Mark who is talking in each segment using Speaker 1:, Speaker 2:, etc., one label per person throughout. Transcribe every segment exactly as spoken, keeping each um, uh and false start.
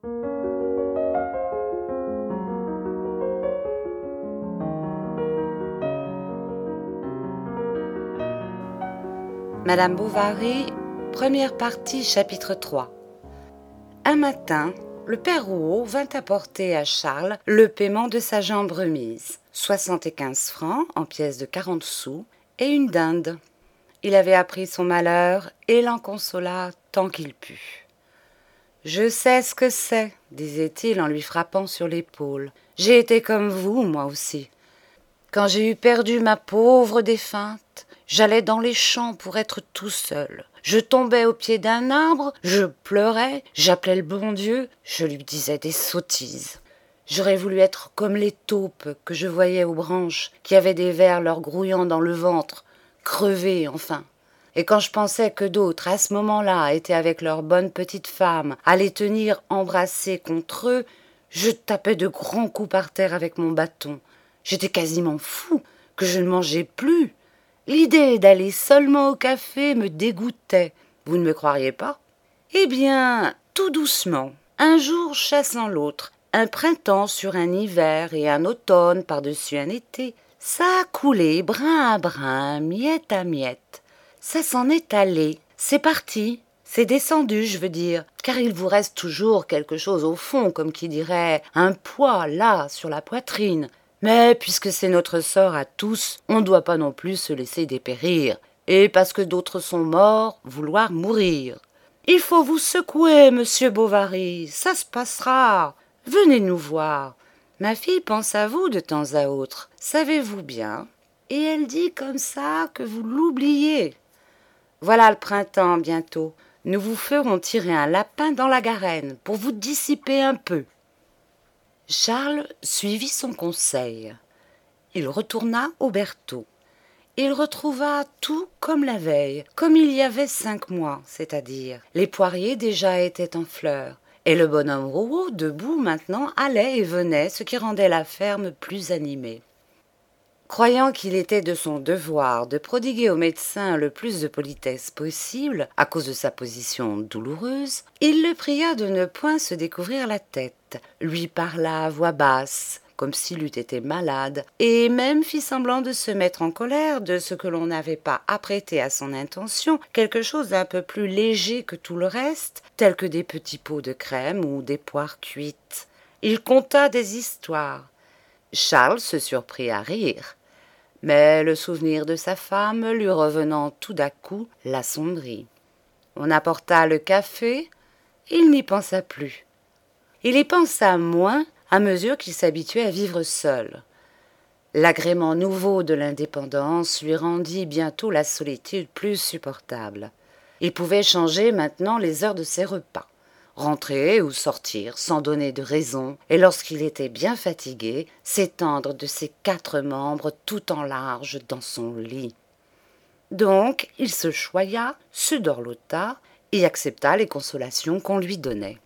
Speaker 1: Madame Bovary, première partie, chapitre trois. Un matin, le père Rouault vint apporter à Charles le paiement de sa jambe remise, soixante-quinze francs en pièces de quarante sous et une dinde. Il avait appris son malheur et l'en consola tant qu'il put. « Je sais ce que c'est, disait-il en lui frappant sur l'épaule. J'ai été comme vous, moi aussi. Quand j'ai eu perdu ma pauvre défunte, j'allais dans les champs pour être tout seul. Je tombais au pied d'un arbre, je pleurais, j'appelais le bon Dieu, je lui disais des sottises. J'aurais voulu être comme les taupes que je voyais aux branches, qui avaient des vers leur grouillant dans le ventre, crevés enfin. Et quand je pensais que d'autres, à ce moment-là, étaient avec leurs bonnes petites femmes, à les tenir embrassées contre eux, je tapais de grands coups par terre avec mon bâton. J'étais quasiment fou, que je ne mangeais plus. L'idée d'aller seulement au café me dégoûtait. Vous ne me croiriez pas? Eh bien, tout doucement, un jour chassant l'autre, un printemps sur un hiver et un automne par-dessus un été, ça a coulé brin à brin, miette à miette. Ça s'en est allé, c'est parti, c'est descendu, je veux dire, car il vous reste toujours quelque chose au fond, comme qui dirait un poids là, sur la poitrine. Mais puisque c'est notre sort à tous, on ne doit pas non plus se laisser dépérir, et parce que d'autres sont morts, vouloir mourir. Il faut vous secouer, monsieur Bovary, ça se passera. Venez nous voir. Ma fille pense à vous de temps à autre, savez-vous bien, et elle dit comme ça que vous l'oubliez. Voilà le printemps bientôt. Nous vous ferons tirer un lapin dans la garenne pour vous dissiper un peu. Charles suivit son conseil. Il retourna au Berthaud. Il retrouva tout comme la veille, comme il y avait cinq mois, c'est-à-dire. Les poiriers déjà étaient en fleurs, et le bonhomme Rouault, debout maintenant, allait et venait, ce qui rendait la ferme plus animée. Croyant qu'il était de son devoir de prodiguer au médecin le plus de politesse possible, à cause de sa position douloureuse, il le pria de ne point se découvrir la tête, lui parla à voix basse, comme s'il eût été malade, et même fit semblant de se mettre en colère de ce que l'on n'avait pas apprêté à son intention quelque chose d'un peu plus léger que tout le reste, tel que des petits pots de crème ou des poires cuites. Il conta des histoires. Charles se surprit à rire, mais le souvenir de sa femme, lui revenant tout à coup, l'assombrit. On apporta le café, il n'y pensa plus. Il y pensa moins à mesure qu'il s'habituait à vivre seul. L'agrément nouveau de l'indépendance lui rendit bientôt la solitude plus supportable. Il pouvait changer maintenant les heures de ses repas, rentrer ou sortir sans donner de raison, et lorsqu'il était bien fatigué, s'étendre de ses quatre membres tout en large dans son lit. Donc il se choya, se dorlota et accepta les consolations qu'on lui donnait.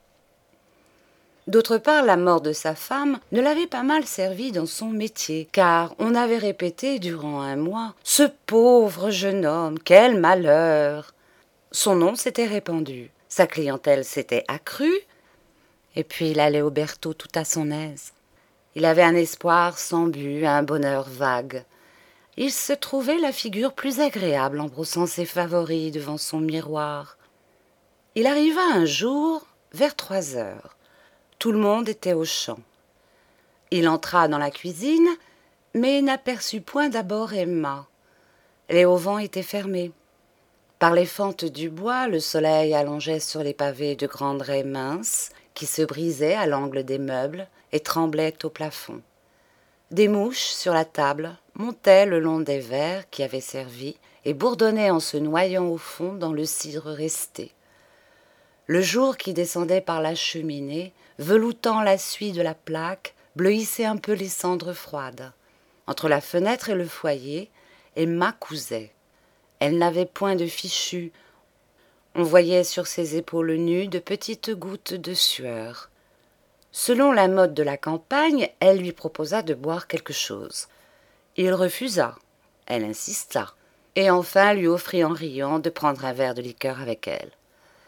Speaker 1: D'autre part, la mort de sa femme ne l'avait pas mal servi dans son métier, car on avait répété durant un mois « Ce pauvre jeune homme, quel malheur !» Son nom s'était répandu, sa clientèle s'était accrue, et puis il allait au Berthaud tout à son aise. Il avait un espoir sans but, un bonheur vague. Il se trouvait la figure plus agréable en brossant ses favoris devant son miroir. Il arriva un jour vers trois heures. Tout le monde était aux champs. Il entra dans la cuisine, mais n'aperçut point d'abord Emma. Les auvents étaient fermés. Par les fentes du bois, le soleil allongeait sur les pavés de grandes raies minces qui se brisaient à l'angle des meubles et tremblaient au plafond. Des mouches sur la table montaient le long des verres qui avaient servi et bourdonnaient en se noyant au fond dans le cidre resté. Le jour qui descendait par la cheminée, veloutant la suie de la plaque, bleuissait un peu les cendres froides. Entre la fenêtre et le foyer, Emma cousait. Elle n'avait point de fichu. On voyait sur ses épaules nues de petites gouttes de sueur. Selon la mode de la campagne, elle lui proposa de boire quelque chose. Il refusa. Elle insista. Et enfin lui offrit en riant de prendre un verre de liqueur avec elle.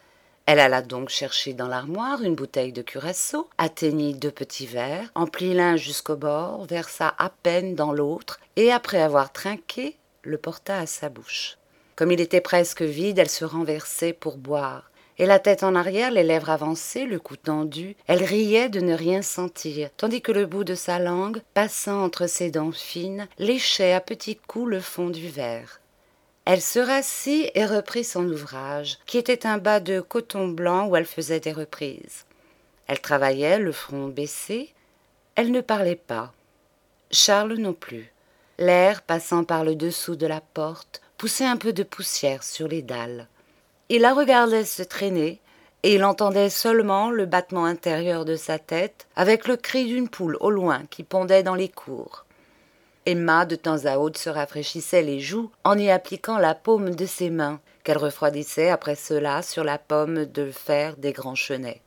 Speaker 1: Elle alla donc chercher dans l'armoire une bouteille de curaçao, atteignit deux petits verres, emplit l'un jusqu'au bord, versa à peine dans l'autre, et après avoir trinqué, le porta à sa bouche. Comme il était presque vide, elle se renversait pour boire. Et la tête en arrière, les lèvres avancées, le cou tendu, elle riait de ne rien sentir, tandis que le bout de sa langue, passant entre ses dents fines, léchait à petits coups le fond du verre. Elle se rassit et reprit son ouvrage, qui était un bas de coton blanc où elle faisait des reprises. Elle travaillait, le front baissé. Elle ne parlait pas. Charles non plus. L'air, passant par le dessous de la porte, poussait un peu de poussière sur les dalles. Il la regardait se traîner, et il entendait seulement le battement intérieur de sa tête, avec le cri d'une poule au loin qui pondait dans les cours. Emma, de temps à autre, se rafraîchissait les joues en y appliquant la paume de ses mains, qu'elle refroidissait après cela sur la pomme de fer des grands chenets.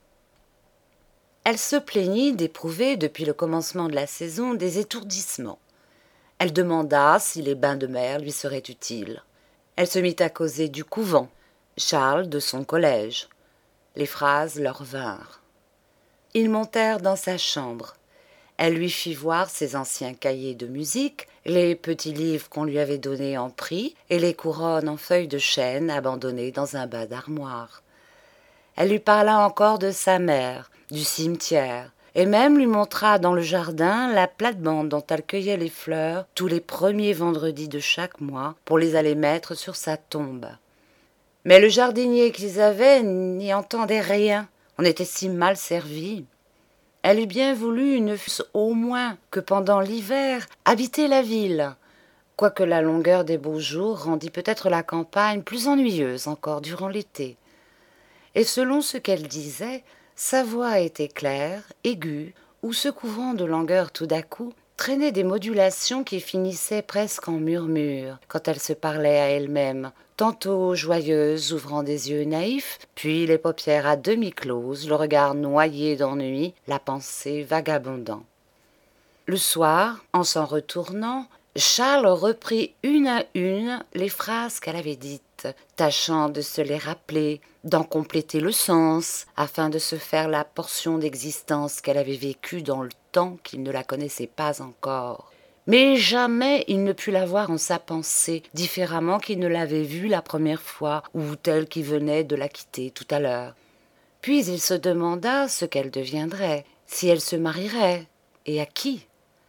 Speaker 1: Elle se plaignit d'éprouver, depuis le commencement de la saison, des étourdissements. Elle demanda si les bains de mer lui seraient utiles. Elle se mit à causer du couvent, Charles de son collège. Les phrases leur vinrent. Ils montèrent dans sa chambre. Elle lui fit voir ses anciens cahiers de musique, les petits livres qu'on lui avait donnés en prix et les couronnes en feuilles de chêne abandonnées dans un bas d'armoire. Elle lui parla encore de sa mère, du cimetière, et même lui montra dans le jardin la plate-bande dont elle cueillait les fleurs tous les premiers vendredis de chaque mois pour les aller mettre sur sa tombe. Mais le jardinier qu'ils avaient n'y entendait rien, on était si mal servis. Elle eût bien voulu ne fût-ce au moins que pendant l'hiver habiter la ville, quoique la longueur des beaux jours rendit peut-être la campagne plus ennuyeuse encore durant l'été. Et selon ce qu'elle disait, sa voix était claire, aiguë, ou se couvrant de langueur tout à coup, traînait des modulations qui finissaient presque en murmures quand elle se parlait à elle-même, tantôt joyeuse, ouvrant des yeux naïfs, puis les paupières à demi closes, le regard noyé d'ennui, la pensée vagabondant. Le soir, en s'en retournant, Charles reprit une à une les phrases qu'elle avait dites, tâchant de se les rappeler, d'en compléter le sens, afin de se faire la portion d'existence qu'elle avait vécue dans le temps qu'il ne la connaissait pas encore. Mais jamais il ne put la voir en sa pensée, différemment qu'il ne l'avait vue la première fois, ou telle qu'il venait de la quitter tout à l'heure. Puis il se demanda ce qu'elle deviendrait, si elle se marierait, et à qui.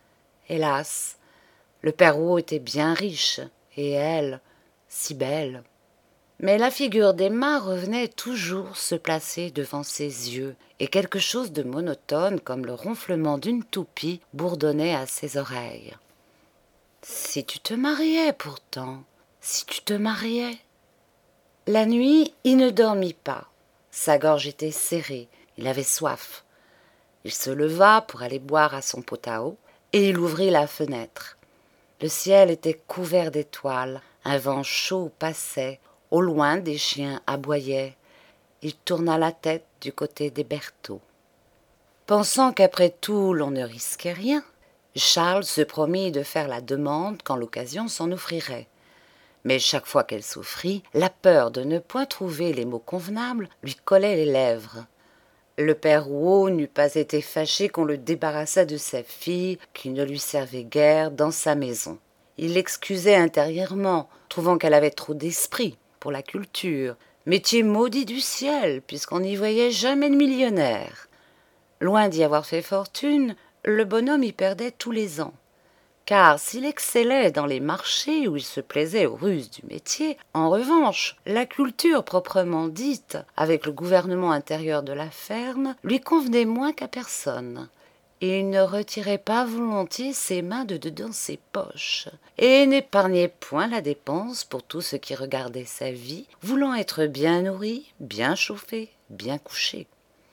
Speaker 1: Hélas, le père Rouault était bien riche, et elle, si belle. Mais la figure d'Emma revenait toujours se placer devant ses yeux, et quelque chose de monotone, comme le ronflement d'une toupie, bourdonnait à ses oreilles. « Si tu te mariais pourtant, si tu te mariais !» La nuit, il ne dormit pas. Sa gorge était serrée, il avait soif. Il se leva pour aller boire à son pot à eau, et il ouvrit la fenêtre. Le ciel était couvert d'étoiles, un vent chaud passait, au loin des chiens aboyaient. Il tourna la tête du côté des Bertaux. Pensant qu'après tout l'on ne risquait rien, Charles se promit de faire la demande quand l'occasion s'en offrirait. Mais chaque fois qu'elle s'offrit, la peur de ne point trouver les mots convenables lui collait les lèvres. Le père Rouault n'eût pas été fâché qu'on le débarrassât de sa fille, qui ne lui servait guère dans sa maison. Il l'excusait intérieurement, trouvant qu'elle avait trop d'esprit pour la culture, métier maudit du ciel, puisqu'on n'y voyait jamais de millionnaire. Loin d'y avoir fait fortune, le bonhomme y perdait tous les ans. Car s'il excellait dans les marchés où il se plaisait aux ruses du métier, en revanche, la culture proprement dite, avec le gouvernement intérieur de la ferme, lui convenait moins qu'à personne. Et il ne retirait pas volontiers ses mains de dedans ses poches, et n'épargnait point la dépense pour tout ce qui regardait sa vie, voulant être bien nourri, bien chauffé, bien couché.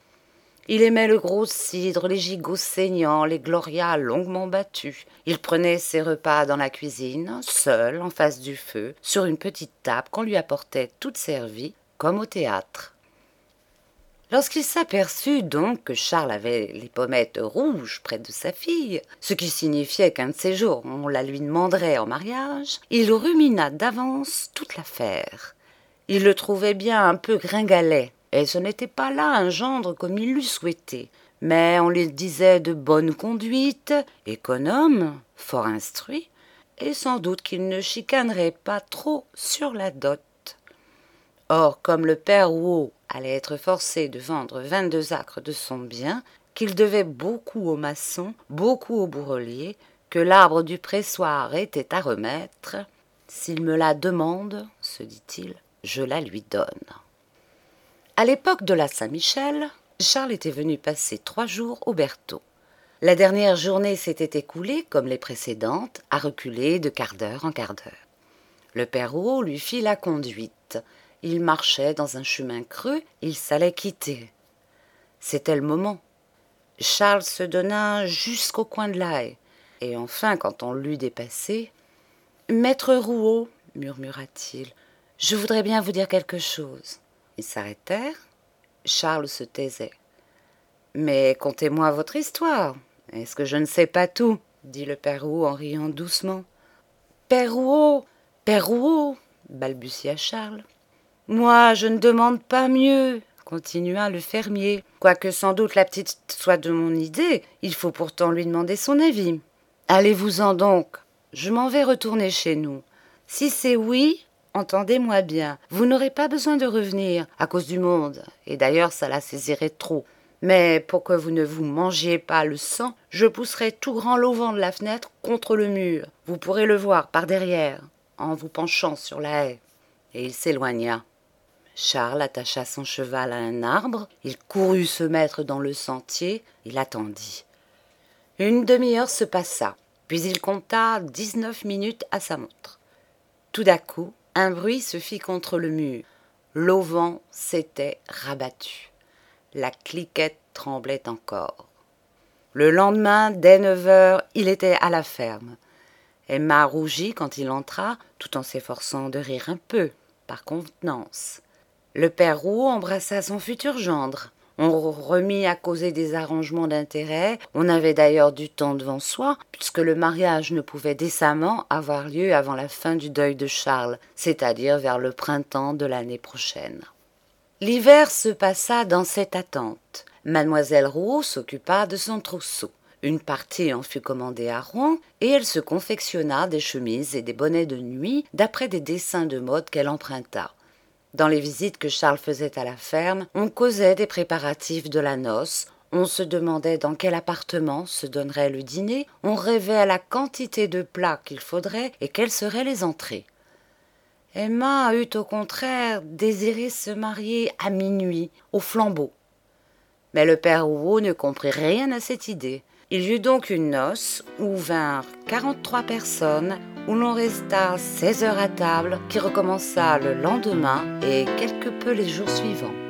Speaker 1: Il aimait le gros cidre, les gigots saignants, les glorias longuement battus. Il prenait ses repas dans la cuisine, seul, en face du feu, sur une petite table qu'on lui apportait toute servie, comme au théâtre. Lorsqu'il s'aperçut donc que Charles avait les pommettes rouges près de sa fille, ce qui signifiait qu'un de ces jours on la lui demanderait en mariage, il rumina d'avance toute l'affaire. Il le trouvait bien un peu gringalet, et ce n'était pas là un gendre comme il l'eût souhaité. Mais on lui disait de bonne conduite, économe, fort instruit, et sans doute qu'il ne chicanerait pas trop sur la dot. Or, comme le père Rouault allait être forcé de vendre vingt-deux acres de son bien, qu'il devait beaucoup aux maçons, beaucoup aux bourreliers, que l'arbre du pressoir était à remettre, s'il me la demande, se dit-il, je la lui donne. À l'époque de la Saint-Michel, Charles était venu passer trois jours au Berthaud. La dernière journée s'était écoulée, comme les précédentes, à reculer de quart d'heure en quart d'heure. Le père Rouault lui fit la conduite. Il marchait dans un chemin creux, il s'allait quitter. C'était le moment. Charles se donna jusqu'au coin de la haie, et enfin, quand on l'eut dépassé, « Maître Rouault, murmura-t-il, je voudrais bien vous dire quelque chose. » Ils s'arrêtèrent. Charles se taisait. « Mais contez-moi votre histoire. Est-ce que je ne sais pas tout ?» dit le père Rouault en riant doucement. « Père Rouault, père Rouault, balbutia Charles. « Moi, je ne demande pas mieux, continua le fermier. Quoique sans doute la petite soit de mon idée, il faut pourtant lui demander son avis. Allez-vous-en donc, je m'en vais retourner chez nous. Si c'est oui, entendez-moi bien, vous n'aurez pas besoin de revenir à cause du monde, et d'ailleurs ça la saisirait trop. Mais pour que vous ne vous mangiez pas le sang, je pousserai tout grand l'auvent de la fenêtre contre le mur. Vous pourrez le voir par derrière, en vous penchant sur la haie. » Et il s'éloigna. Charles attacha son cheval à un arbre, il courut se mettre dans le sentier, il attendit. Une demi-heure se passa, puis il compta dix-neuf minutes à sa montre. Tout d'un coup, un bruit se fit contre le mur. L'auvent s'était rabattu. La cliquette tremblait encore. Le lendemain, dès neuf heures, il était à la ferme. Emma rougit quand il entra, tout en s'efforçant de rire un peu, par contenance. Le père Rouault embrassa son futur gendre. On remit à causer des arrangements d'intérêt. On avait d'ailleurs du temps devant soi, puisque le mariage ne pouvait décemment avoir lieu avant la fin du deuil de Charles, c'est-à-dire vers le printemps de l'année prochaine. L'hiver se passa dans cette attente. Mademoiselle Rouault s'occupa de son trousseau. Une partie en fut commandée à Rouen, et elle se confectionna des chemises et des bonnets de nuit d'après des dessins de mode qu'elle emprunta. Dans les visites que Charles faisait à la ferme, on causait des préparatifs de la noce, on se demandait dans quel appartement se donnerait le dîner, on rêvait à la quantité de plats qu'il faudrait et quelles seraient les entrées. Emma eut au contraire désiré se marier à minuit, au flambeau. Mais le père Rouault ne comprit rien à cette idée. Il y eut donc une noce où vinrent quarante-trois personnes, où l'on resta seize heures à table, qui recommença le lendemain et quelque peu les jours suivants.